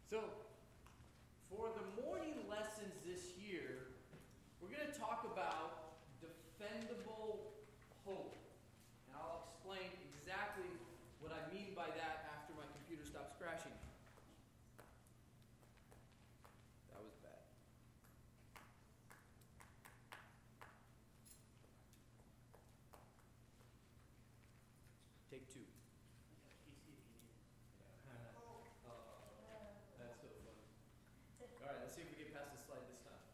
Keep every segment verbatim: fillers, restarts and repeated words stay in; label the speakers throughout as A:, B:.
A: So, for the morning lessons this year, we're going to talk about defendable hope. And I'll explain exactly what I mean by that after my computer stops crashing. That was bad. Take two. Oh, that's so funny. All right, let's see if we get past the slide this time.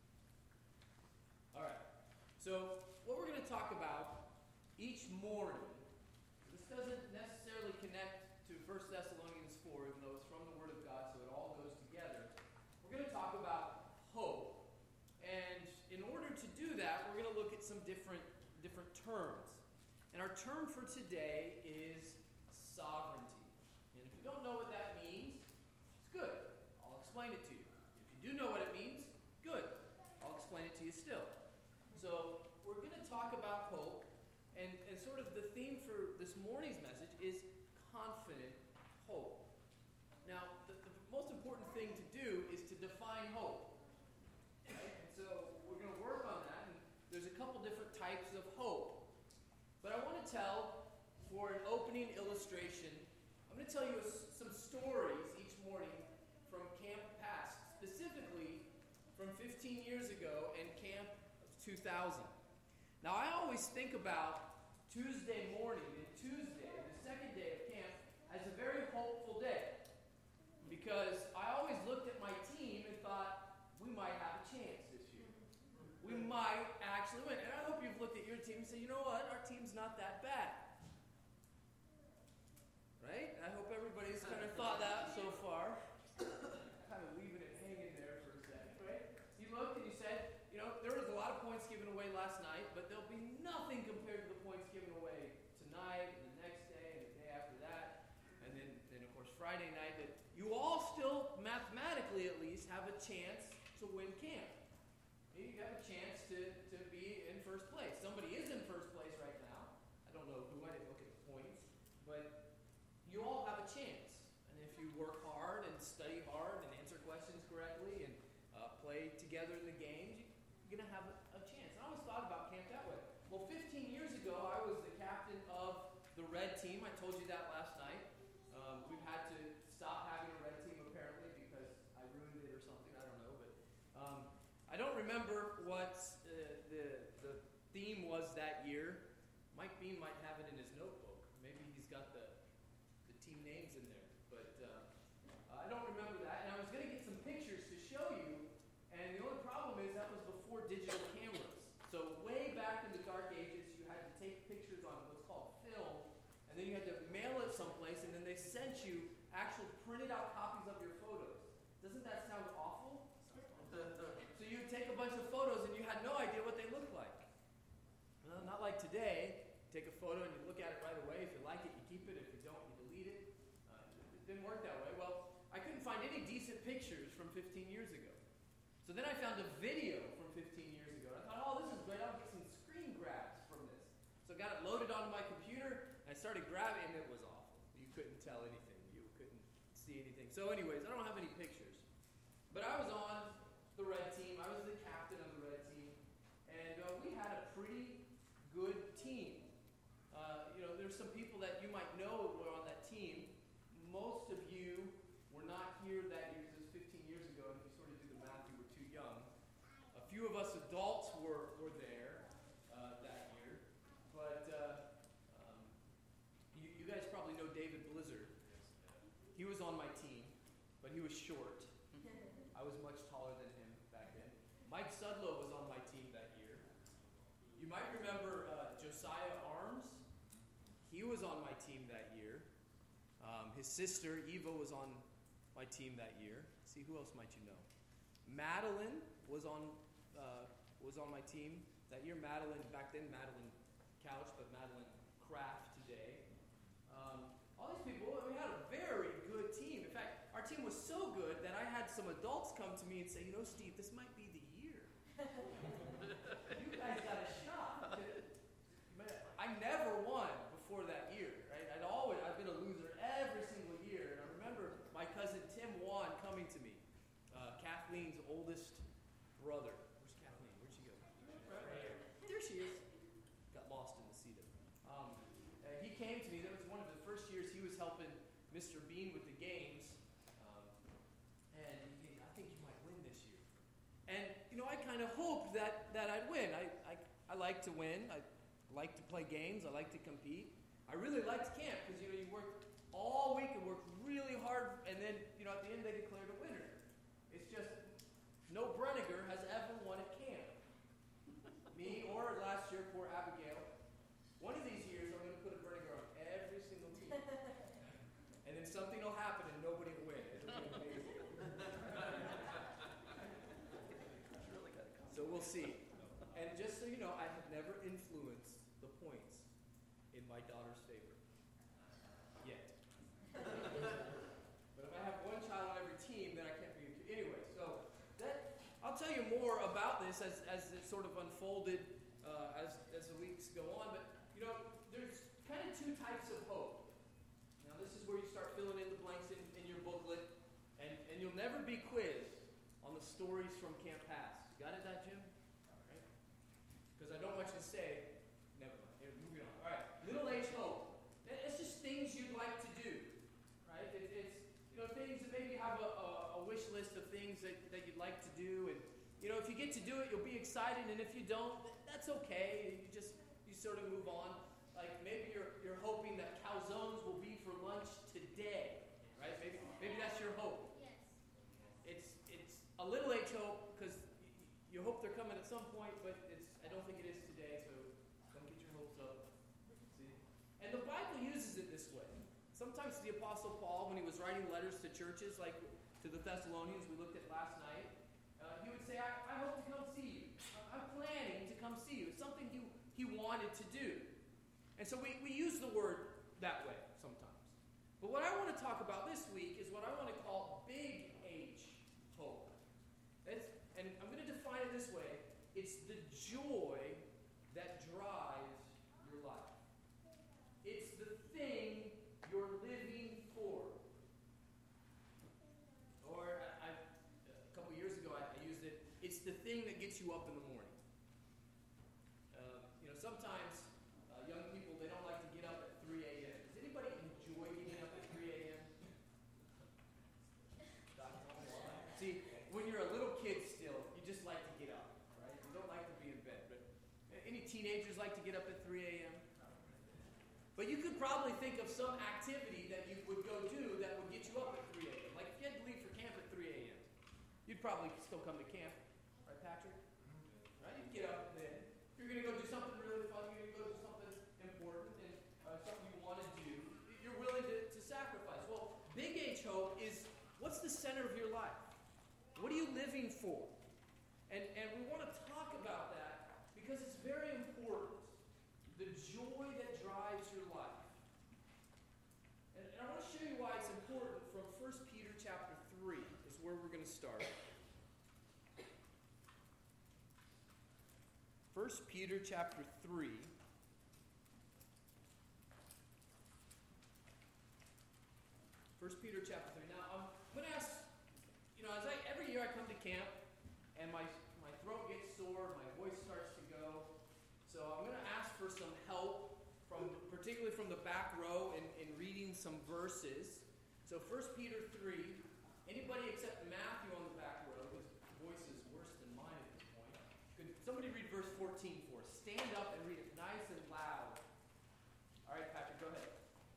A: All right, so what we're going to talk about each morning, this doesn't necessarily connect to First Thessalonians four, even though it's from the Word of God, so it all goes together. We're going to talk about hope. And in order to do that, we're going to look at some different, different terms. And our term for today is sovereignty. And if you don't know what that means, it's good. I'll explain it to you. If you do know what it means, good. I'll explain it to you still. So we're going to talk about hope. And, and sort of the theme for this morning's message is confident hope. Now, the, the most important thing to do is to define hope. Right? And so we're going to work on that. And there's a couple different types of hope. But I want to tell, for an opening illustration, I'm going to tell you some stories each morning from Camp Past, specifically from fifteen years ago and Camp of two thousand. Now, I always think about Tuesday morning and Tuesday, the second day of camp, as a very hopeful day. Because I always looked at my team and thought, we might have a chance this year. We might actually win. And I hope you've looked at your team and said, you know what, our team's not that bad. Right? I hope everybody's kind of thought that so far. Kind of leaving it hanging there for a second, right? You looked and you said, you know, there was a lot of points given away last night, but there'll be nothing compared to the points given away tonight and the next day and the day after that. And then, then of course, Friday night, that you all still, mathematically at least, have a chance to win camp. You have a chance to, to be in first place. Somebody is in first place right now. I don't know who, I didn't look at the points. But you all have a chance. And if you work hard and study hard and answer questions correctly and uh, play together in the games, you're going to have a, a chance. And I always thought about camp that way. Well, fifteen years ago, I was the captain of the red team. I told you that last night. Um, we've had to stop having a red team, apparently, because I ruined it or something. I don't know. But um, I don't remember what uh, the, the theme was that year. Mike Bean might have it in his notebook. Maybe he's got the, the team names in there. But uh, I don't remember that. And I was going to get some pictures to show you. And the only problem is that was before digital cameras. So way back in the dark ages, you had to take pictures on what's called film. And then you had to mail it someplace. And then they sent you actual printed out copies of your photos. Doesn't that sound awful? So you would take a bunch of photos and you had no idea what they looked like. Well, not like today. You take a photo and you look at it right away. If you like it, you keep it. If you don't, you delete it. Uh, it didn't work that way. Well, I couldn't find any decent pictures from fifteen years ago. So then I found a video from fifteen years ago. And I thought, oh, this is great. I'll get some screen grabs from this. So I got it loaded onto my computer. And I started grabbing, and it was awful. You couldn't tell anything. You couldn't see anything. So anyways, I don't have any pictures. But I was on the red team. I was the captain of the red team. And uh, we had a pretty good team. Uh, you know, there's some people that you might know were on that team. Most of you were not here that year because it was fifteen years ago. And if you sort of do the math, you were too young. A few of us adults were, were there uh, that year. But uh, um, you, you guys probably know David Blizzard. He was on my team, but he was short. I was much taller than him back then. Mike Sudlow was on my team that year. You might remember uh, Josiah Arms. He was on my team that year. Um, his sister, Eva, was on my team that year. Let's see, who else might you know? Madeline was on uh, was on my team that year. Madeline, back then, Madeline Couch, but Madeline Kraft today. Um, all these people, we had a very good team. In fact, our team was so good that I had some adults come to me and say, you know, Steve, this might be the year. You guys got a shot. I never won before that year, right? I'd always, I've been a loser every single year. And I remember my cousin Tim Wan coming Kathleen's oldest brother. Where's Kathleen? Where'd she go? Right, right here. There she is. Got lost in the cedar. Um, uh, he came to me. That was one of the first years he was helping Mister Bean with the games. Um, and he, I think you might win this year. And, you know, I kind of hoped that, that I'd win. I, I, I like to win. I like to play games. I like to compete. I really liked camp because, you know, you work all week and work really hard, and then, you know, at the end they declared a winner. It's just, no Brenniger has ever won at camp. Me or last year, poor Abigail. One of these years, I'm going to put a Brenniger on every single team. And then something will happen and nobody will win. It'll be amazing. So we'll see. And just so you know, I have never influenced the points in my daughter's favor. Yet. But if I have one child on every team, then I can't be. Anyway, so that I'll tell you more about this as, as it sort of unfolded uh, as as the weeks go on. But you know, there's kind of two types of hope. Now, this is where you start filling in the blanks in, in your booklet, and and you'll never be quizzed on the stories from Camp Pass. Got it, that Jim? All right. Because I don't want you to say. Never mind. Here, moving on. All right. Little H hope. It's just things you'd like to do, right? It, it's, you know, things that maybe have a, a, a wish list of things that, that you'd like to do. And, you know, if you get to do it, you'll be excited. And if you don't, that's okay. You just, you sort of move on. Like maybe you're you're hoping that calzones will be for lunch today, right? Maybe maybe that's your hope.
B: Yes.
A: It's it's a little H hope because you hope they're coming at some point, but it's I don't think it is today. So don't get your hopes up. See, and the Bible uses it this way. Sometimes the Apostle Paul, when he was writing letters to churches, like to the Thessalonians, we looked at last night, uh, he would say, I, "I hope to come see you. I'm planning to come see you." It's something he he wanted to do. And so we, we use the word that way sometimes. But what I want to talk about this week is what I want to call big H hope. It's, and I'm going to define it this way. It's the joy that drives your life. It's the thing you're living for. Or I, I, a couple years ago I, I used it, it's the thing that gets you up in the morning. Uh, you know, sometimes young people, they don't like to get up at three a.m. Does anybody enjoy getting up at three a.m.? See, when you're a little kid still, you just like to get up, right? You don't like to be in bed. But any teenagers like to get up at three a.m.? But you could probably think of some activity that you would go do that would get you up at three a.m. Like if you had to leave for camp at three a.m., you'd probably still come to camp. Right, Patrick? Right? You'd get up then. If you're going to go do something really fun, you're going to go do something important and uh, something you want to do, you're willing to, to sacrifice. Well, big H hope is what's the center of your life? What are you living for? And, and we want to talk about that because it's very important. The joy that drives your life. And, and I want to show you why it's important from First Peter chapter three is where we're going to start. First Peter chapter three. First Peter chapter three. Now, I'm going to ask, you know, as I, every year I come to camp, and my, my throat gets sore, my voice starts to go, so I'm going to ask for some help, from particularly from the back row, in, in reading some verses. So First Peter three, anybody except Matthew on the back row, his voice is worse than mine at this point. Could somebody read verse fourteen for us? Stand up and read it nice and loud. All right, Patrick, go ahead.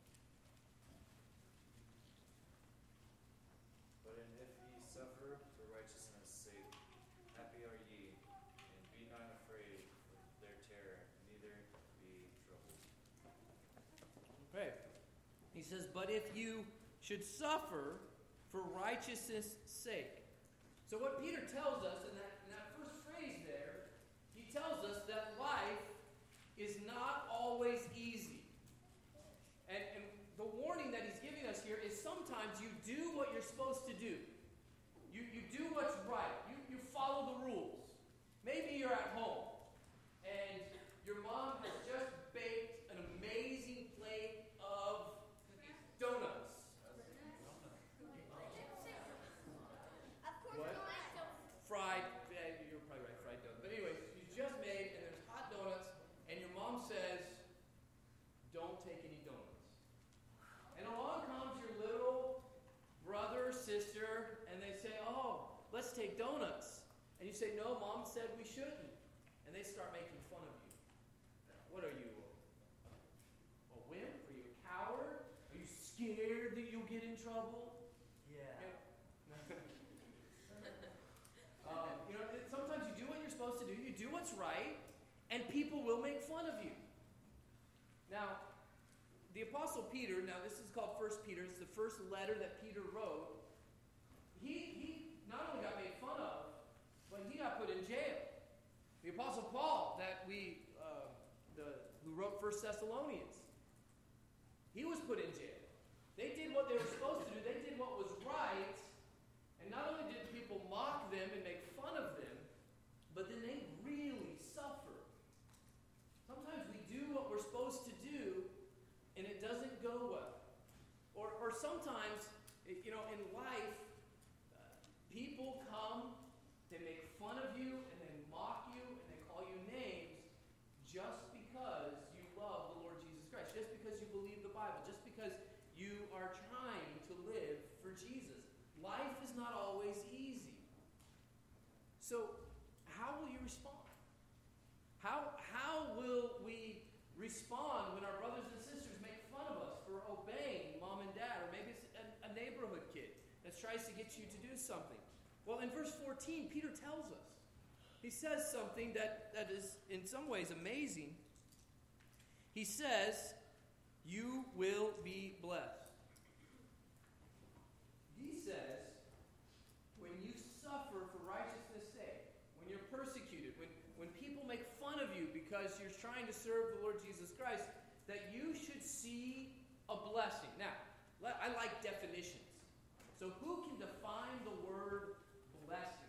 A: He says, but if you should suffer for righteousness' sake. So what Peter tells us in that, in that first phrase there, he tells us that life is not always easy. And, and the warning that he's giving us here is sometimes you do what you're supposed to do. You, you do what's right. You, you follow the rules. Maybe you're at home and your mom has just baked an amazing plate of donuts.
B: Of course,
A: What?
B: donuts don't
A: take donuts. And you say, no, Mom said we shouldn't. And they start making fun of you. What are you? A wimp? Are you a coward? Are you scared that you'll get in trouble?
B: Yeah.
A: um, you know, sometimes you do what you're supposed to do. You do what's right. And people will make fun of you. Now, the Apostle Peter, now this is called First Peter. It's the first letter that Peter wrote. He, he not only got made fun of, but he got put in jail. The Apostle Paul, that we, uh, the who wrote First Thessalonians, he was put in jail. They did what they were supposed to do. They did what was right. And not only did people mock them and make fun of them, but then they really suffer. Sometimes we do what we're supposed to do, and it doesn't go well. Or, or sometimes, you know, in life, uh, people come, they make fun of you, and they mock you, and they call you names just because you love the Lord Jesus Christ, just because you believe the Bible, just because you are trying to live for Jesus. Life is not always easy. So, how will you respond? How, how will we respond when our brothers and sisters make fun of us for obeying mom and dad, or maybe it's a, a neighborhood kid that tries to get you to do something? Well, in verse fourteen, Peter tells us. He says something that, that is in some ways amazing. He says, you will be blessed. He says, when you suffer for righteousness' sake, when you're persecuted, when, when people make fun of you because you're trying to serve the Lord Jesus Christ, that you should see a blessing. Now, I like definitions. So who can define the word blessing?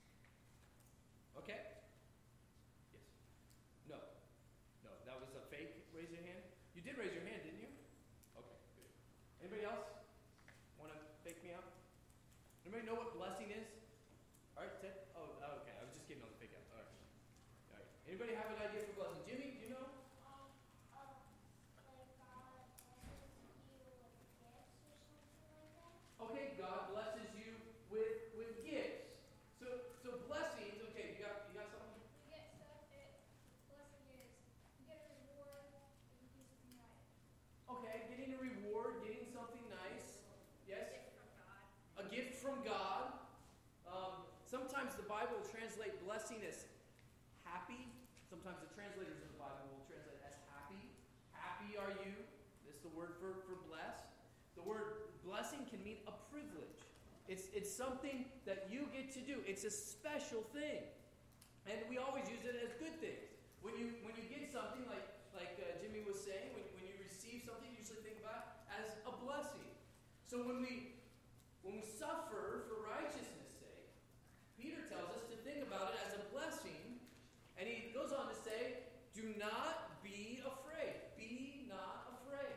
A: Okay? Yes. No. No, that was a fake. Raise your hand. You did raise your hand, didn't you? Okay, good. Anybody else want to fake me out? Anybody know what blessing is? All right, Ted? Oh, okay. I was just kidding on the fake out. All right. All right. Anybody have an idea for blessing? Jimmy, do you know?
C: Um, uh, like God blesses you with gifts or something like that?
A: Okay, God blesses you with with gifts. So so blessings. Okay, you got you got something?
C: You get stuff. It blessing is you get a reward if you do something right.
A: Okay, getting a reward, getting something nice. Yes.
C: Gift from God.
A: A gift from God. Um, sometimes the Bible will translate blessing as happy. Sometimes the translators of the Bible will translate it as happy. Happy are you. That's the word for, for blessed. The word blessing can mean a privilege. It's, it's something that you get to do. It's a special thing. And we always use it as good things. When you when you get something, like, like uh, Jimmy was saying, when, when you receive something, you usually think about it as a blessing. So when we when we suffer for righteousness' sake, Peter tells us to think about it as a blessing. And he goes on to say, do not be afraid. Be not afraid.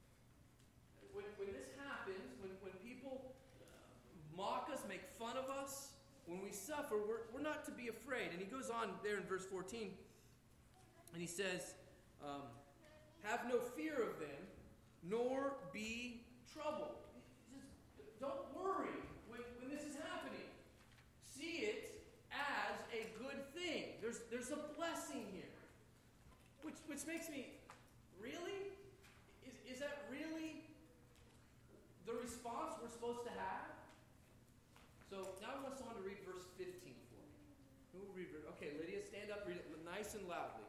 A: When, when this happens, when, when people mock us, make fun of us, when we suffer, we're, we're not to be afraid. And he goes on there in verse fourteen, and he says, um, have no fear of them, nor be troubled. Just don't worry when, when this is happening. See it as a good thing. There's there's a blessing here. Which which makes me, really? Is, is that really the response we're supposed to have? So now I want someone to read verse fifteen for me. Who will read it? Okay, Lydia, stand up, read it nice and loudly.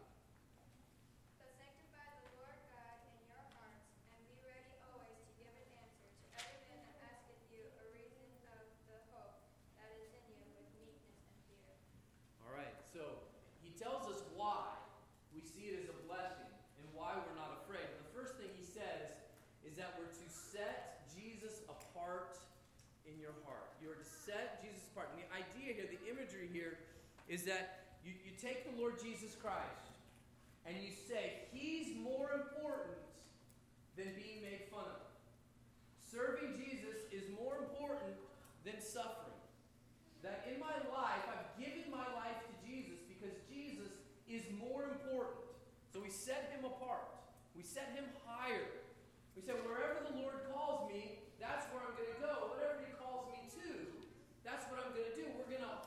C: But sanctify the Lord God in your hearts, and be ready always to give an answer to every man that asketh you a reason of the hope that is in you with meekness and fear.
A: All right, so he tells us why we see it as a blessing and why we're not afraid. And the first thing he says is that we're to set Jesus apart in your heart. You're to set Jesus apart. And the idea here, the imagery here, is that you, you take the Lord Jesus Christ and you say, he's more important than being made fun of. Serving Jesus is more important than suffering. That in my life, I've given my life to Jesus because Jesus is more important. So we set him apart. We set him higher. We say, wherever the Lord calls me, that's where I'm going to go. Whatever he calls me to, that's what I'm going to do. We're going to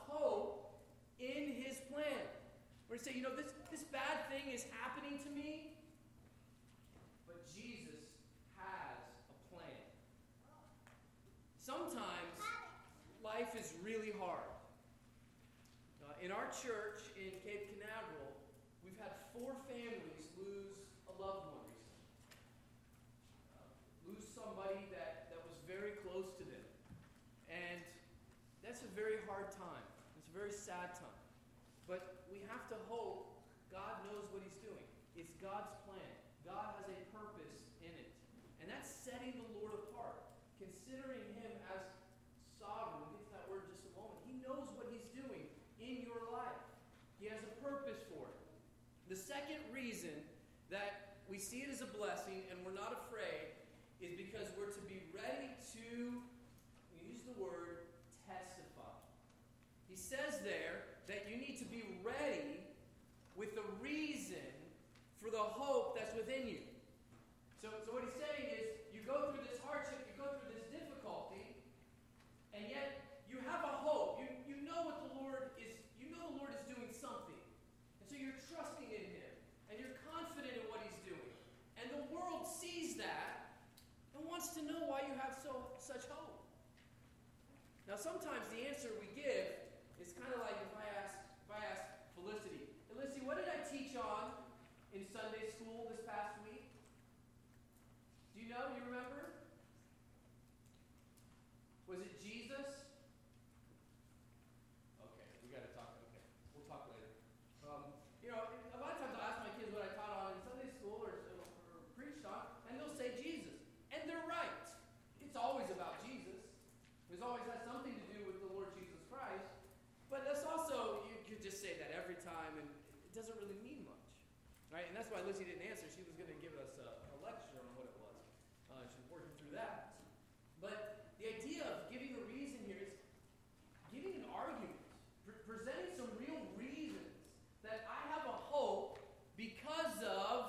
A: is really hard. Uh, in our church in Cape Canaveral, we've had four families lose a loved one recently. Uh, lose somebody that, that was very close to them. And that's a very hard time. It's a very sad time. But we have to hope God knows what he's doing. It's God's plan. God has a purpose in it. And that's setting the Lord apart. Considering him as sovereign. We'll get to that word in just a moment. He knows what he's doing in your life. He has a purpose for it. The second reason that we see it as a blessing and we're not afraid is because we're to be ready to, we use the word, testify. He says there that you need to be ready with the reason for the hope that's within you. So, so what he's saying is, you go through this hardship, you go through this difficulty, and yet you have a hope. You, you know what the Lord is, you know the Lord is doing something. And so you're trusting in him, and you're confident in what he's doing. And the world sees that and wants to know why you have so such hope. Now sometimes the answer we give is kind of like if I ask, if I ask Felicity, Felicity, what did I teach on in Sunday school this past week? Do you know? You remember? Was it Jesus? Okay, we got to talk. Okay, we'll talk later. Um, you know, a lot of times I ask my kids what I taught on in Sunday school or, or, or preached on, and they'll say Jesus. And they're right. It's always about Jesus. It always has something to do with the Lord Jesus Christ. But that's also, you could just say that every time, and it doesn't really mean much. Right? And that's why Lizzie didn't answer. She was going to give us a, a lecture on what it was. Uh, she's working through that. But the idea of giving a reason here is giving an argument, pre- presenting some real reasons that I have a hope because of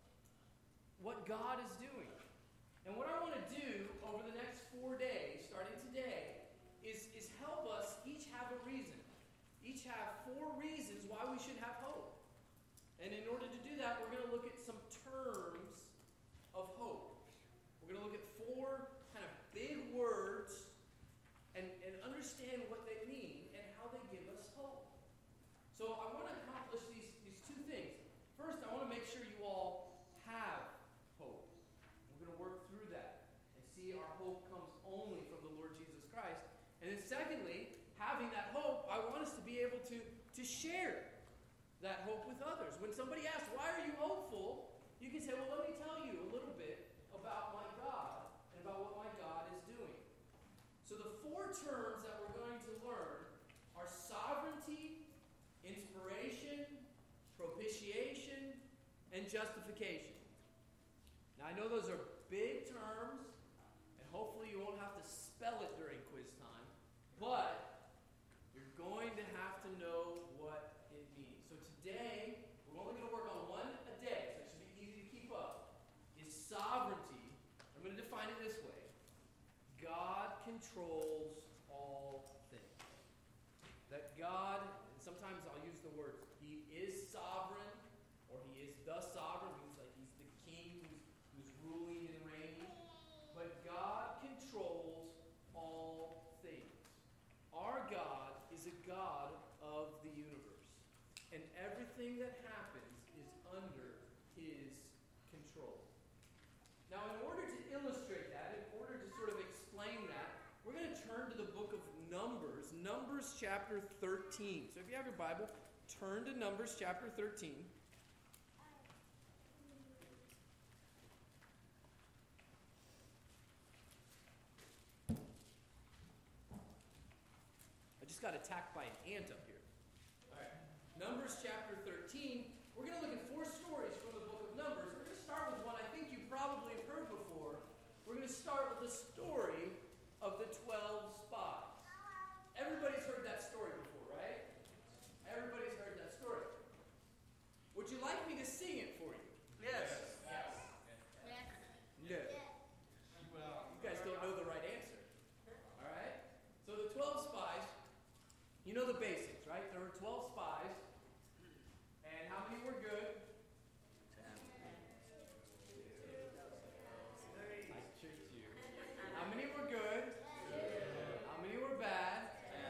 A: what God is doing. And what I want to do over the next four days, starting today, is, is help us each have a reason. Each have four reasons why we should have hope. And in order to do that, we're going to look at some terms of hope. We're going to look at four kind of big words and, and understand what they mean and how they give us hope. So I want to accomplish these, these two things. First, I want to make sure you all have hope. We're going to work through that and see our hope comes only from the Lord Jesus Christ. And then secondly, having that hope, I want us to be able to, to share that hope with others. When somebody asks, why are you hopeful? You can say, well, let me tell you a little bit about my God and about what my God is doing. So the four terms that we're going to learn are sovereignty, inspiration, propitiation, and justification. Now I know those are big terms, and hopefully you won't have to spell it during quiz time, but you're going to have to know what it means. So today, we're only going to work on one a day, so it should be easy to keep up, is sovereignty. I'm going to define it this way. God controls all things. That God, and sometimes I'll use the words, he is sovereign, or he is the sovereign, means like he's the king who's, who's ruling and reigning. But God controls all things. Our God is a God of the universe. And everything that happens is under his control. Now, in order to illustrate that, in order to sort of explain that, we're going to turn to the book of Numbers, Numbers chapter thirteen. So if you have your Bible, turn to Numbers chapter thirteen. I just got attacked by an ant up here. All right. Numbers chapter thirteen. We're going to look at four stories from the book of Numbers. We're going to start with one I think you probably have heard before. We're going to start with the story of the twelve spies. Everybody's heard that story before, right? Everybody's heard that story. Would you like me to sing it for you?
B: Yes.
A: Yes. No. Well, you guys don't know the right answer. All right? So the twelve spies, you know the basics, right? There were twelve spies. And how many were good? I tricked you. How many were good? How many were bad?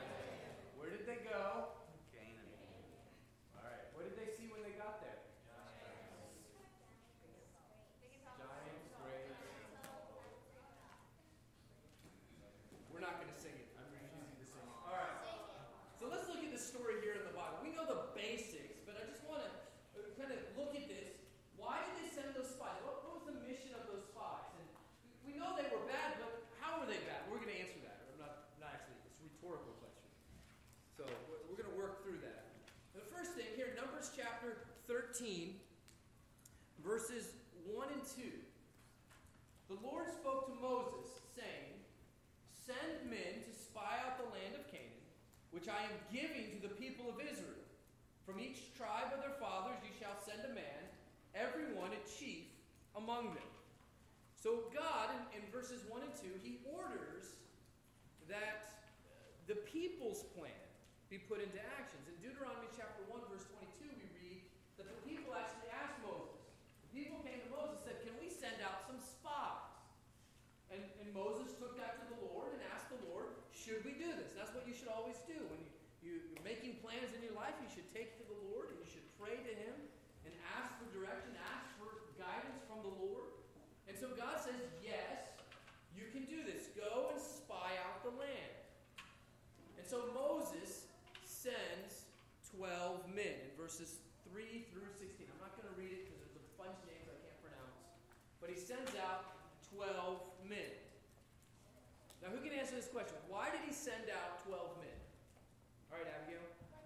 A: Numbers chapter thirteen, verses one and two. The Lord spoke to Moses, saying, "Send men to spy out the land of Canaan, which I am giving to the people of Israel. From each tribe of their fathers you shall send a man, every one a chief among them." So God, in, in verses one and two, he orders that the people's plan be put into actions. In Deuteronomy chapter one, verse twenty-two, we read that the people actually asked Moses. The people came to Moses and said, "Can we send out some spies?" And, and Moses took that to the Lord and asked the Lord, "Should we do this?" That's what you should always do. When you, you, you're making plans in your life, you should take to the Lord and you should pray to him and ask for direction, ask for guidance from the Lord. And so God says, yes, you can do this. Go and spy out the land. And so Moses sends twelve men in verses three through sixteen. I'm not going to read it because there's a bunch of names I can't pronounce. But he sends out twelve men. Now, who can answer this question? Why did he send out twelve men? All right, Abigail.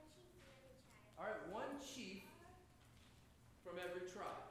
A: All right, one chief from every tribe.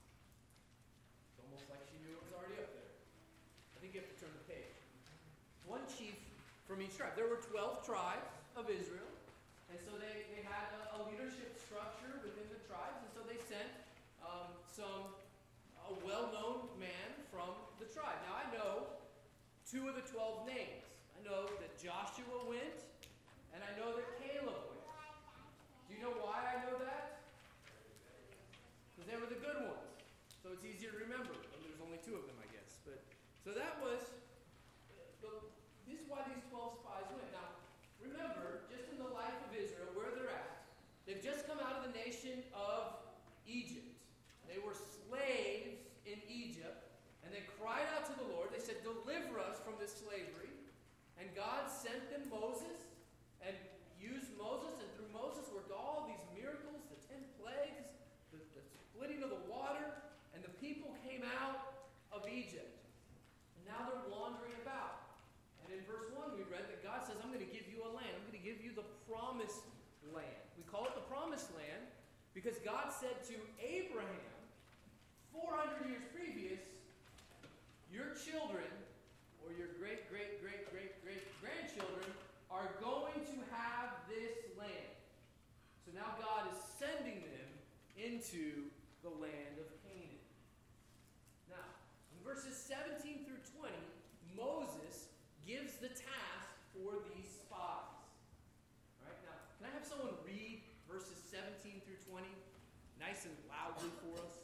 A: It's almost like she knew it was already up there. I think you have to turn the page. One chief from each tribe. There were twelve tribes of Israel, and so they, they had a, a leadership structure within the tribes, and so they sent um, some a well-known man from the tribe. Now, I know two of the twelve names. I know that Joshua went, and I know that Caleb went. Do you know why I know that? Because they were the good ones. So it's easier to remember. And there's only two of them, I guess. But so that was, the, this is why these twelve spies went. Now, remember, just in the life of Israel, where they're at, they've just come out of the nation of Egypt. They were slaves in Egypt, and they cried out to the Lord. They said, "Deliver us from this slavery." And God sent them Moses, and used Moses, and through Moses worked all these miracles, the ten plagues, the, the splitting of the water, and the people came out of Egypt. And now they're wandering about. And in verse one we read that God says, "I'm going to give you a land. I'm going to give you the promised land." We call it the promised land because God said to Abraham, four hundred years previous, your children, or your great, great, great, great, great grandchildren, are going to have this land. So now God is sending them into the land of Canaan. Now, in verses seventeen through twenty, Moses gives the task for these spies. All right, now, can I have someone read verses seventeen through twenty nice and loudly for us?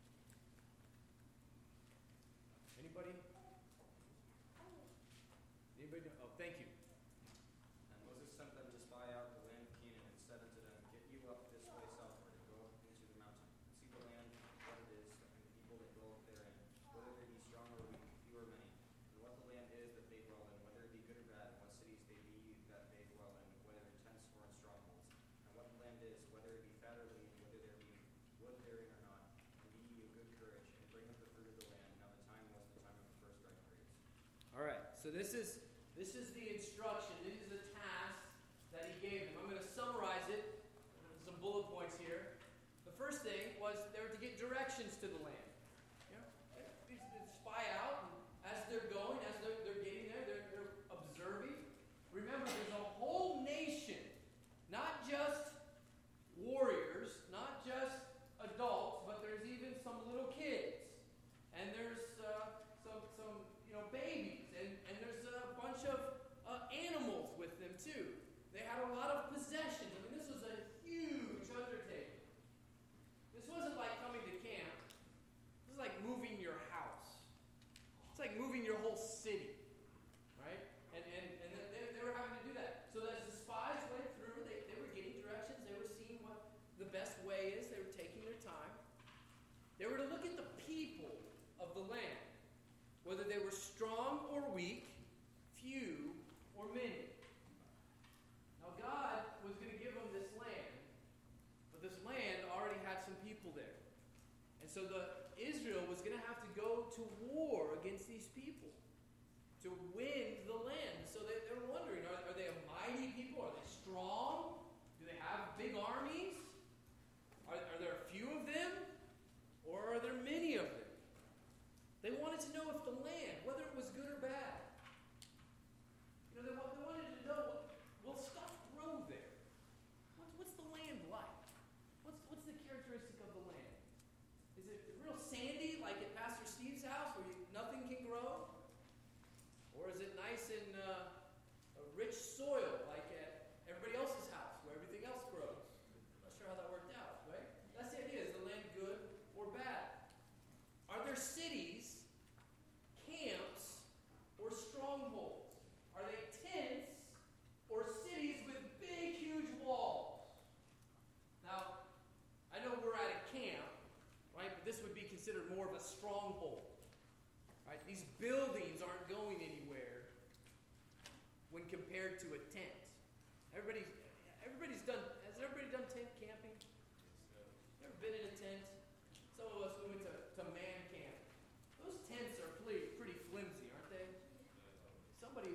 A: Anybody? Anybody know? Oh, thank you.
B: And Moses sent them to spy out the land of Canaan and said unto them, "Get you up this way southward, and go up into the mountain, and see the land, what it is, and the people that dwell therein, whether they be strong or weak, few or many, and what the land is that they dwell in, whether it be good or bad, and what cities they be that they dwell in, whether in tents or in strongholds, and what the land is, whether it be fat or lean, whether there be wood therein or not, and be ye of good courage, and bring up the fruit of the land." Now the time was the time of the first ripe grapes.
A: All right, so this is this is the instruction. This is the task that he gave them. I'm going to summarize it. Some bullet points here. The first thing was they were to get directions to the land. You know, they, they spy out, and as they're going, as they're, they're getting there, they're, they're observing. Remember, there's a whole nation, not just warriors, not just adults, but there's even some little kids, and there's uh, some some you know babies, and, and there's a bunch of uh, animals with them too. They had a lot of possessions. I mean, this was a huge undertaking. This wasn't like coming to camp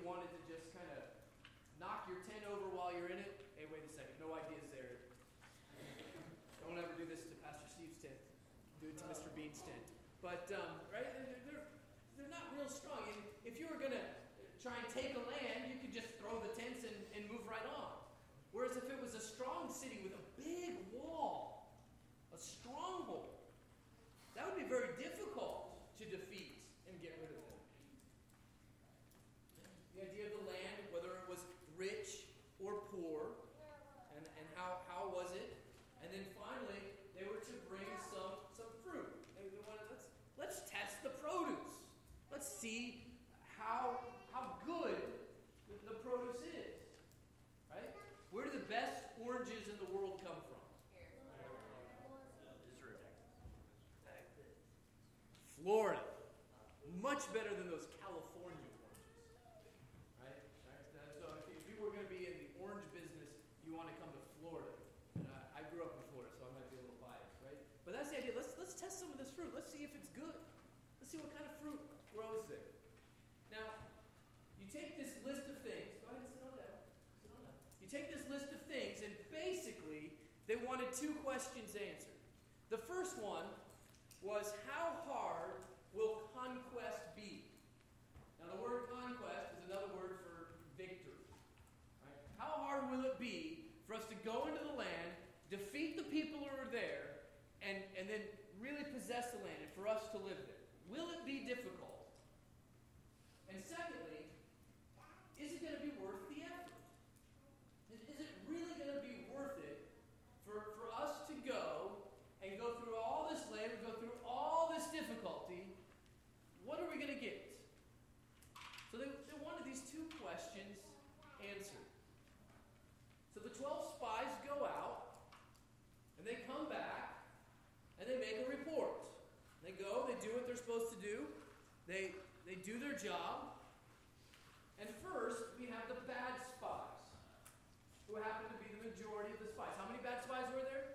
A: wanted to just kind of knock your tent over while you're in it. Hey, wait a second. No ideas there. Don't ever do this to Pastor Steve's tent. Do it to Mister Bean's tent. But, um, right, they're, they're, they're not real strong. And if you were going to try and take a land, you could just throw the tents and, and move right on. Whereas if it was a strong city with a big wall, a stronghold, that would be very difficult to defeat and get rid of them. The idea of the land, whether it was rich or poor, and, and how, how was it? And then finally, they were to bring some, some fruit. They, they wanted, let's, let's test the produce. Let's see how, how good the, the produce is. Right? Where do the best oranges in the world come from? Florida. Much better than those California oranges. Right? Right? So if you, if you were going to be in the orange business, you want to come to Florida. And I, I grew up in Florida, so I might be a little biased, right? But that's the idea. Let's, let's test some of this fruit. Let's see if it's good. Let's see what kind of fruit grows there. Now, you take this list of things. Go ahead and sit on down. Sit on down. You take this list of things, and basically, they wanted two questions answered. The first one was, how hard will conquest be? Now, the word conquest is another word for victory. Right? How hard will it be for us to go into the land, defeat the people who are there, and, and then really possess the land, and for us to live there? Will it be difficult? And secondly, is it going to be worth the effort? Is, is it really going to be worth it for, for us to go and go through all this labor, go through all this difficulty? What are we going to get? So they, they wanted these two questions answered. So the twelve spies go out, and they come back, and they make a report. They go, they do what they're supposed to do. They, they do their job. And first, we have the bad spies, who happen to be the majority of the spies. How many bad spies were there?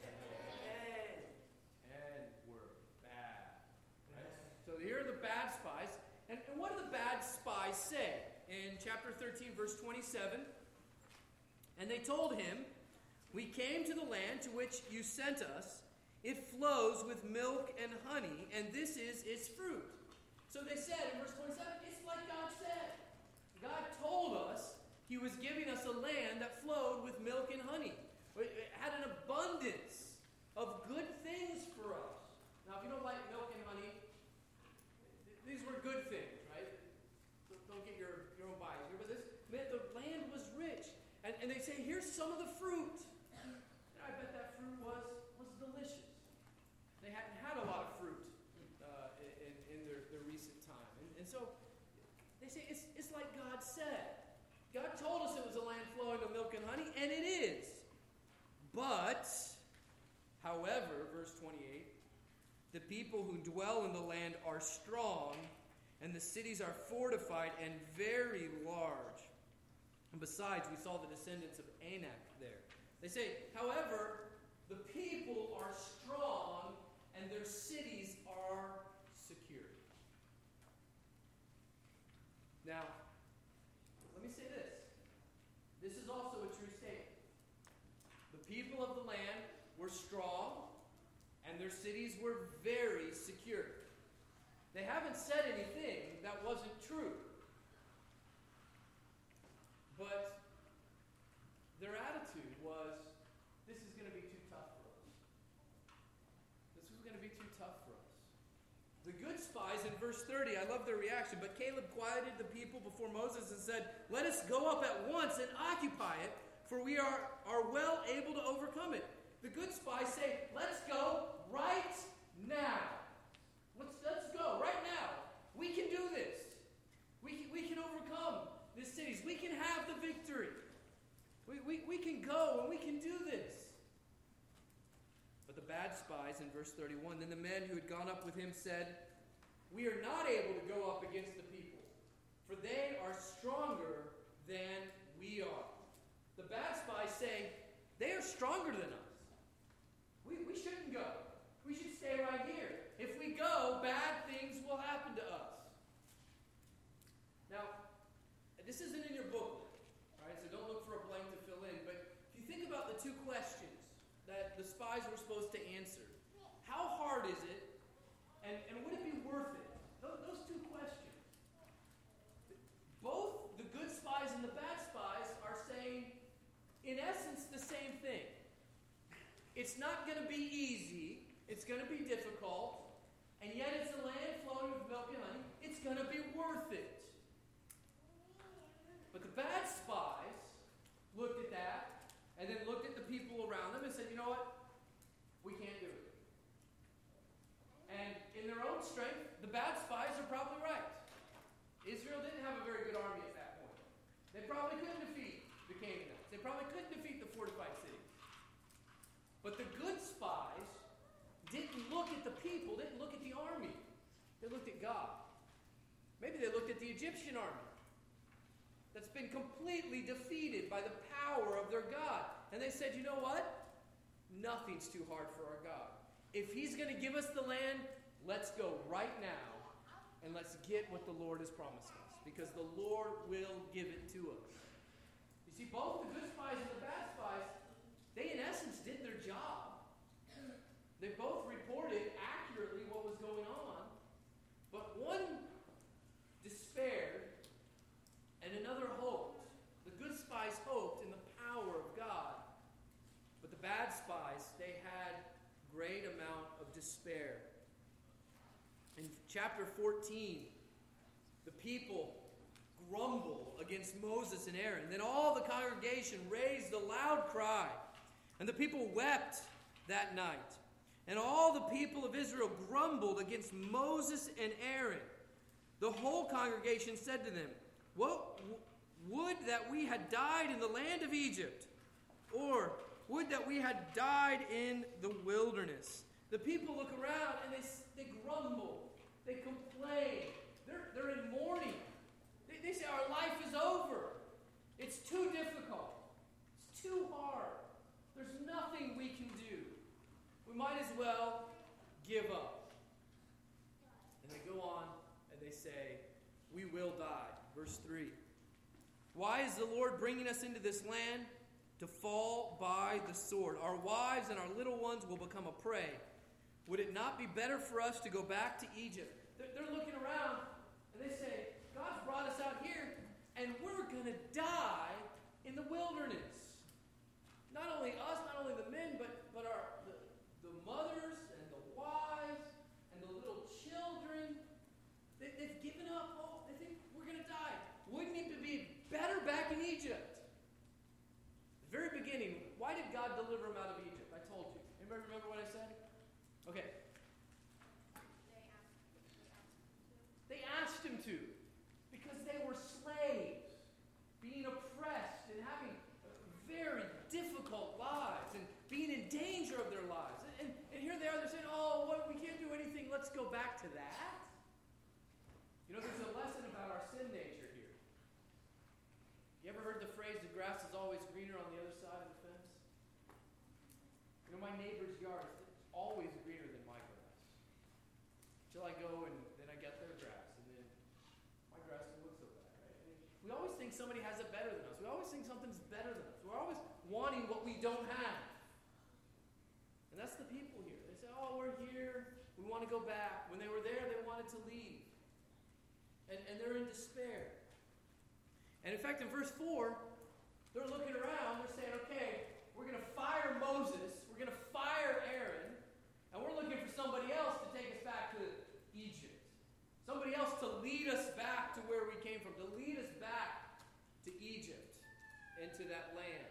A: So here are the bad spies. And, and what do the bad spies say? In chapter thirteen, verse twenty-seven, and they told him, "We came to the land to which you sent us. It flows with milk and honey, and this is its fruit." So they said in verse twenty-seven, it's like God said. God told us He was giving us a land that flowed with milk and honey. It had an abundance of good things for us. Now, if you don't like milk and honey, these were good things, right? Don't get your, your own bias here. But this, man, the land was rich. And, and they say, here's some of the fruit. And I bet that fruit was, was delicious. They hadn't had a lot of fruit uh, in, in their, their recent time. And, and so they say, it's, it's like God said. God told us it was a land flowing with milk and honey, and it is. But, however, verse twenty-eight, the people who dwell in the land are strong, and the cities are fortified and very large. And besides, we saw the descendants of Anak there. They say, however, the people are strong, and their cities are secure. Now, let me say this. This is also a true statement. The people of the land were strong, and their cities were very secure. They haven't said anything that wasn't true. But their attitude was, this is going to be too tough for us. This is going to be too tough for us. The good spies in verse thirty, I love their reaction, but Caleb quieted the people before Moses and said, "Let us go up at once and occupy it, for we are, are well able to overcome it." The good spies say, let's go right now. Let's, let's go right now. We can do this. We can, we can overcome these cities. We can have the victory. We, we, we can go and we can do this. But the bad spies in verse thirty-one, then the men who had gone up with him said, "We are not able to go up against the people, for they are stronger than we are." The bad spies say, they are stronger than us. We, we shouldn't go. We should stay right here. If we go, bad things will happen to us. Now, this isn't in your booklet, all right? So don't look for a blank to fill in. But if you think about the two questions that the spies were supposed to answer, how hard is it, and, and would it be worth it? Those, those two questions. Both the good spies and the bad spies are saying, in essence, the same thing. It's not going to be easy. It's going to be difficult. And yet it's a land flowing with milk and honey. It's going to be worth it. But the bad spies looked at that and then looked at the people around them and said, you know what? We can't do it. And in their own strength, the bad spies are probably right. Israel didn't have a very good army at that point. They probably couldn't defeat the Canaanites. They probably couldn't defeat the fortified cities. But the good spies didn't look at the people, didn't look at the army. They looked at God. Maybe they looked at the Egyptian army that's been completely defeated by the power of their God. And they said, you know what? Nothing's too hard for our God. If he's going to give us the land, let's go right now and let's get what the Lord has promised us. Because the Lord will give it to us. You see, both the good spies and the bad spies, they in essence did their job. They both reported accurately what was going on. But one despaired and another hoped. The good spies hoped in the power of God. But the bad spies, they had great amount of despair. In chapter fourteen, the people grumbled against Moses and Aaron. Then all the congregation raised a loud cry, and the people wept that night. And all the people of Israel grumbled against Moses and Aaron. The whole congregation said to them, "What would that we had died in the land of Egypt, or would that we had died in the wilderness." The people look around and they, they grumble. They complain. They're, they're in mourning. They, they say, our life is over. It's too difficult. It's too hard. There's nothing we can do. We might as well give up. And they go on and they say, we will die. Verse three. Why is the Lord bringing us into this land? To fall by the sword. Our wives and our little ones will become a prey. Would it not be better for us to go back to Egypt? They're, they're looking around and they say, God's brought us out here and we're going to die in the wilderness. Not only us, not only the men, but, but our the, the mothers and the wives and the little children. They, they've given up hope. They think we're going to die. Wouldn't it be better back in Egypt? The very beginning, why did God deliver them out of Egypt? I told you. Anybody remember what I said? Okay. They asked him to. Because they were slaves, being oppressed and having very difficult lives and being in danger of their lives. And, and, and here they are, they're saying, oh, what, we can't do anything, let's go back to that. You know, there's a lesson about our sin nature here. You ever heard the phrase, the grass is always greener on the other side of the fence? You know, my neighbor's yard is always greener than my grass. Until I go and then I get their grass, and then my grass doesn't look so bad, right? I mean, we always think somebody has it better than us. We always think something's better than us. We're always wanting what we don't have. And that's the people here. They say, oh, we're here. We want to go back. When they were there, they wanted to leave. And, and they're in despair. And in fact, in verse four, they're looking around. They're saying, okay, we're going to fire Moses. We're going to fire Aaron. And we're looking for somebody else to take us back to Egypt. Somebody else to lead us back to where we came from. To lead us back to Egypt and to that land.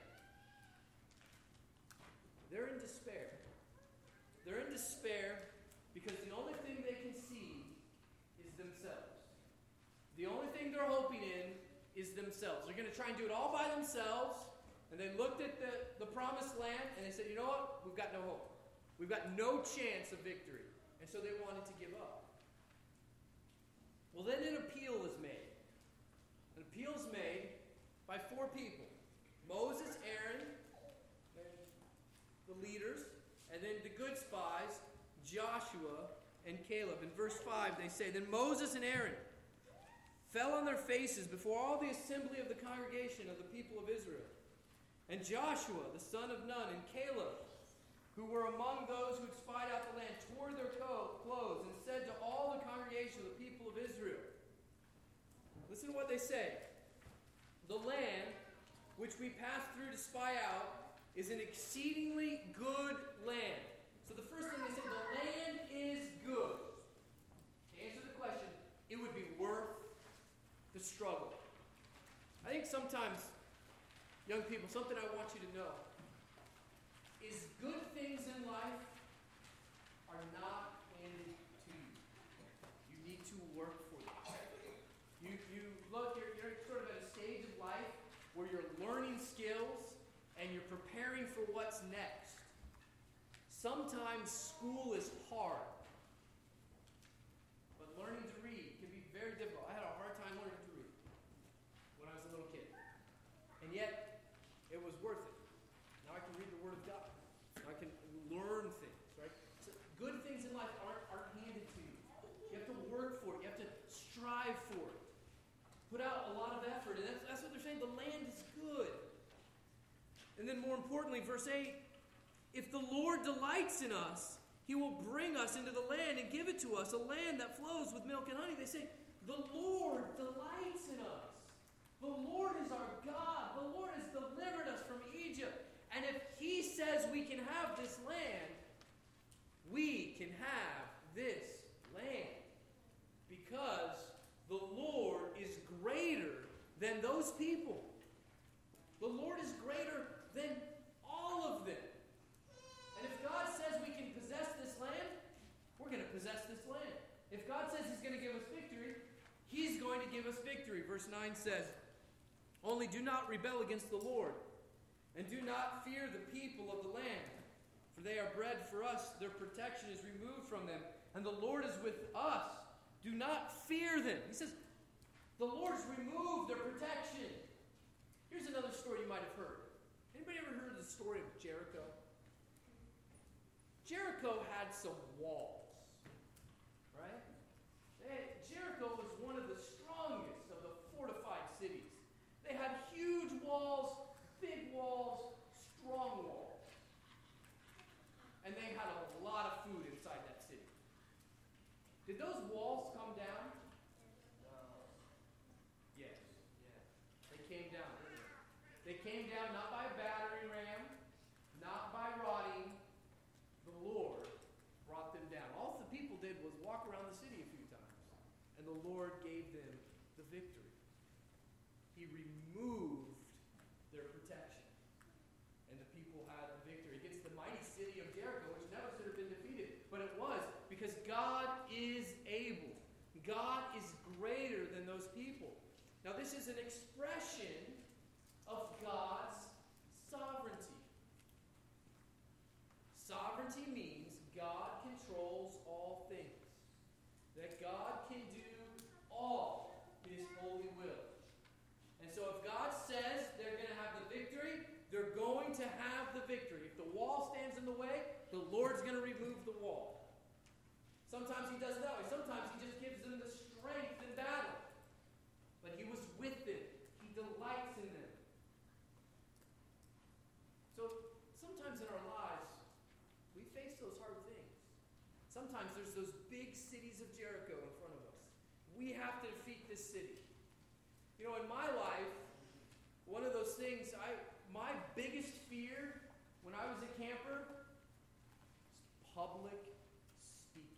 A: They're in despair. They're in despair because the only thing they can see is themselves. The only thing they're hoping in is themselves. They're going to try and do it all by themselves. And they looked at the, the promised land and they said, you know what? We've got no hope. We've got no chance of victory. And so they wanted to give up. Well, then an appeal is made. An appeal is made by four people. Moses, Aaron, and the leaders, and then the good spies, Joshua and Caleb. In verse five, they say, then Moses and Aaron fell on their faces before all the assembly of the congregation of the people of Israel. And Joshua, the son of Nun, and Caleb, who were among those who had spied out the land, tore their co- clothes and said to all the congregation of the people of Israel, listen to what they say. The land which we passed through to spy out is an exceedingly good land. So the first thing they say, the land is good. To answer the question, it would be worth the struggle. I think sometimes, young people, something I want you to know is good things in life are not handed to you. You need to work for them. You, you look, you're, you're sort of at a stage of life where you're learning skills and you're preparing for what's next. Sometimes school is hard. But learning to read can be very difficult. I had a hard time learning to read when I was a little kid. And yet, it was worth it. Now I can read the Word of God. Now I can learn things, right? So good things in life aren't, aren't handed to you. You have to work for it. You have to strive for it. Put out a lot of effort. And that's, that's what they're saying. The land is good. And then more importantly, verse eight, if the Lord delights in us, He will bring us into the land and give it to us, a land that flows with milk and honey. They say, the Lord delights in us. The Lord is our God. The Lord has delivered us from Egypt. And if He says we can have this land, we can have this land. Because the Lord is greater than those people. The Lord is greater than all of them. And if God says we can possess this land, we're going to possess this land. If God says He's going to give us victory, He's going to give us victory. Verse nine says, only do not rebel against the Lord, and do not fear the people of the land. For they are bread for us, their protection is removed from them, and the Lord is with us. Do not fear them. He says, the Lord's removed their protection. Here's another story you might have heard. Anybody ever heard the story of Jericho? Jericho had some walls, right? They, Jericho was one of the strongest of the fortified cities. They had huge walls, big walls, strong walls. And they had a lot of food inside that city. Did those walls come down? Uh, yes. Yeah. They came down. They came down not by a battering ram, not by rotting. The Lord brought them down. All the people did was walk around the city a few times, and the Lord gave them the victory. He removed their protection, and the people had a victory against the mighty city of Jericho, which never should have been defeated. But it was, because God is able. God is greater than those people. Now, this is an expression of God's sovereignty. Sovereignty means God controls all things. That God can do all His holy will. And so if God says they're going to have the victory, they're going to have the victory. If the wall stands in the way, the Lord's going to remove the wall. Sometimes He does it that way. Sometimes He just gives them the strength in battle. But He was with them. He delights in them. So sometimes in our lives, we face those hard things. Sometimes there's those big cities of Jericho in front of us. We have to defeat this city. You know, in my life, one of those things, I my biggest fear when I was a camper was public speaking.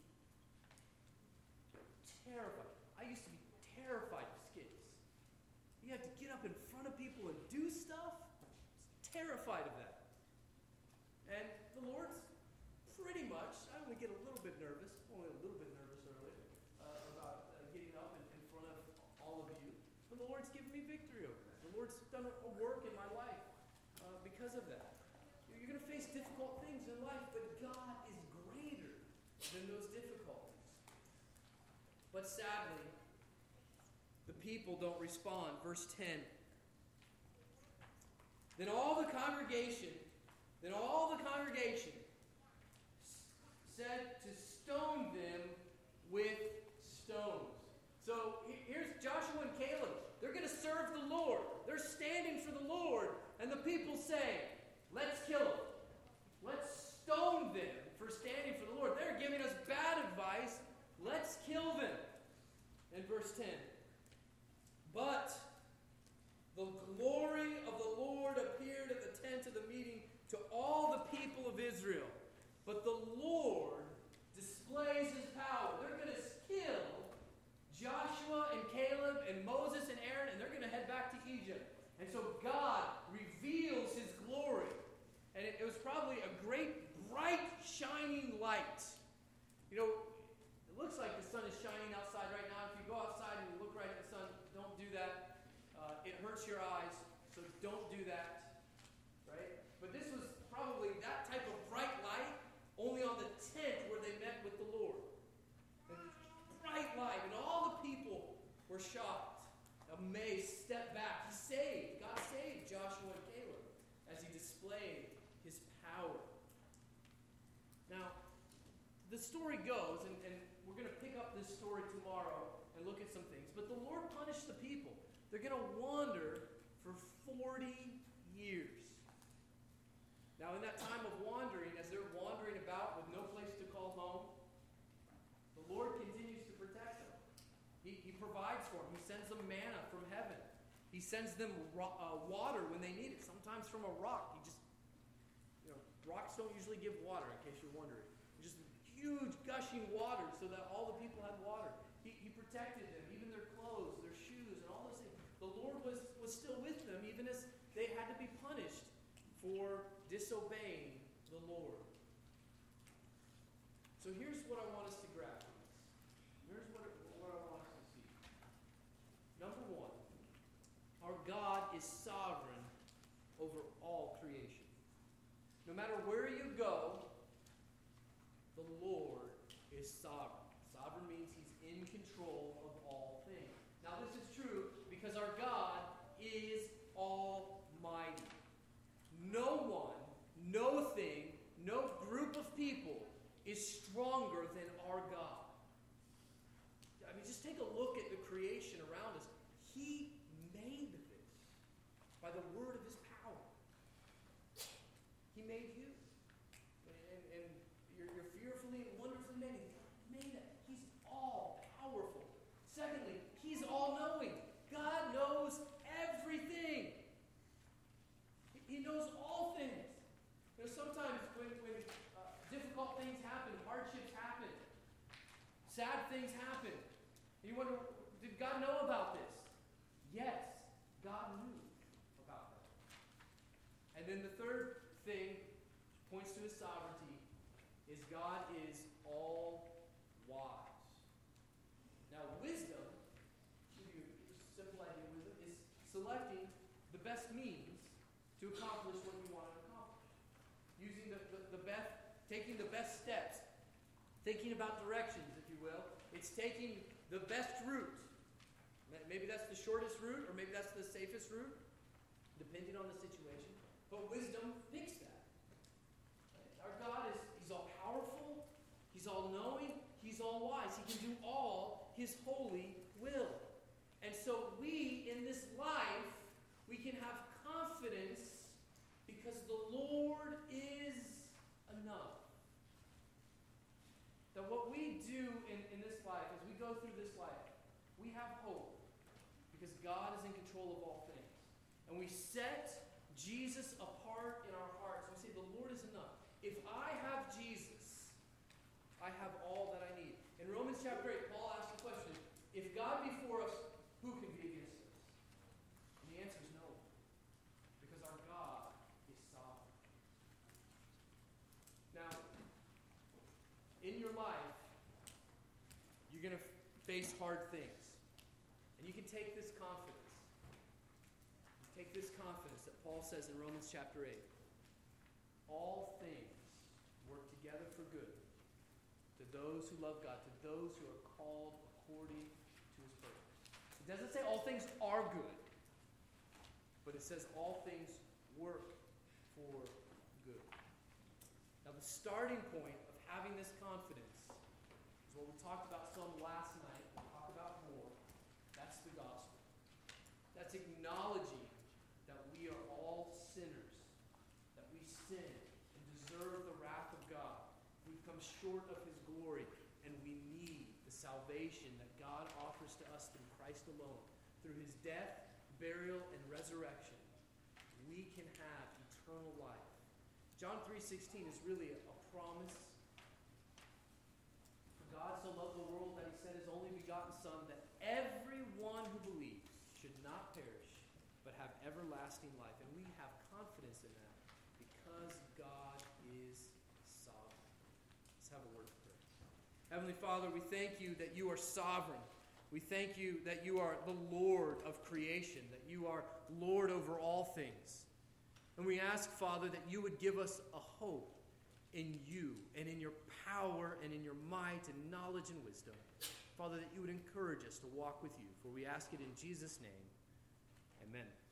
A: Terrified. I used to be terrified of skits. You have to get up in front of people and do stuff. I was terrified of that. And the Lord's pretty much, I only get a little bit nervous, only a little bit nervous earlier, uh, about uh, getting up in, in front of all of you. But the Lord's given me victory over that. The Lord's done a work in my life uh, because of that. You're going to face difficult things in life, but God is greater than those difficulties. But sadly, the people don't respond. Verse ten. Then all the congregation, then all the congregation said to stone them with stones. So here's Joshua and Caleb. They're going to serve the Lord. They're standing for the Lord. And the people say, let's kill them. Let's stone them for standing for the Lord. They're giving us bad advice. Let's kill them. In verse ten. But the glory of the Lord appeared at the tent of the meeting to all the people of Israel. But the Lord displays his power. They're going to kill Joshua and Caleb and Moses and Aaron, and they're going to head back to Egypt. And so God reveals his glory. And it, it was probably a great, bright, shining light. You know, it looks like the sun is shining outside right now. If you go outside and you look right at the sun, don't do that. Uh, it hurts your eyes, so don't do that. Right? But this was probably that type of bright light only on the tent where they met with the Lord. And bright light, and all the people were shocked, amazed, stepped back. He saved, God saved Joshua and Caleb as he displayed his power. Now, the story goes, and, and we're going to pick up this story tomorrow and look at some things, but the Lord punished the people. They're going to wander for forty years. Now, in that time of wandering, as they're wandering about with no place to call home, the Lord continues to protect them. He, he provides for them. He sends them manna from heaven. He sends them ro- uh, water when they need it, sometimes from a rock. He just, you know, rocks don't usually give water, in case you're wondering. Just huge gushing water so that all the people had water. He, he protected them, even their clothes, their shoes, and all those things. The Lord was, was still with them, even as they had to be punished for disobeying the Lord. So here's what I want us to grab from this. Here's what, it, what I want us to see. Number one, our God is sovereign over all creation. No matter where you go, the Lord is sovereign. Sovereign means he's in control of all things. Now this is true because our God is almighty. No one, no thing, no group of people is stronger than our God. I mean, just take a look at the creation around us. He made this by the word of his power. He made you. And, and you're, you're fearfully and wonderfully made. God made it. He's all powerful. Secondly, he's all-knowing. God knows everything. He knows all things. You know, sometimes when, when uh, difficult things happen, hardships happen, sad things happen, you wonder, did God know about this? Yes, God knew about that. And then the third thing points to his sovereignty is God is all wise. Now, wisdom, to give you a simple idea of wisdom, is selecting the best means to accomplish what you want to accomplish. Using the, the, the best, taking the best steps, thinking about directions, if you will. It's taking the best route. Maybe that's the shortest route, or maybe that's the safest route, depending on the situation. But wisdom picks that. Our God is, he's all powerful, he's all knowing, he's all wise. He can do all his holy will. And so we, in this life, we can have confidence because the Lord is enough. That what we do in, in this life, as we go through this life, we have hope because God is in control of all things. And we set Jesus apart in our hearts. We say, the Lord is enough. If I have Jesus, I have all that I need. In Romans chapter eight, Paul asks the question, if God be for us, who can be against us? And the answer is no. Because our God is sovereign. Now, in your life, you're going to face hard things. And you can take this confidence. Take this confidence that Paul says in Romans chapter eight. All things work together for good to those who love God, to those who are called according to his purpose. It doesn't say all things are good, but it says all things work for good. Now the starting point of having this confidence is what we talked about some last night. We'll talk about more. That's sin and deserve the wrath of God. We've come short of his glory, and we need the salvation that God offers to us through Christ alone. Through his death, burial, and resurrection, we can have eternal life. John three sixteen is really a, a promise. For God so loved the world that he sent his only begotten Son, that everyone who believes should not perish, but have everlasting life. And we have confidence in that because God is sovereign. Let's have a word of prayer. Heavenly Father, we thank you that you are sovereign. We thank you that you are the Lord of creation, that you are Lord over all things. And we ask, Father, that you would give us a hope in you and in your power and in your might and knowledge and wisdom. Father, that you would encourage us to walk with you. For we ask it in Jesus' name. Amen.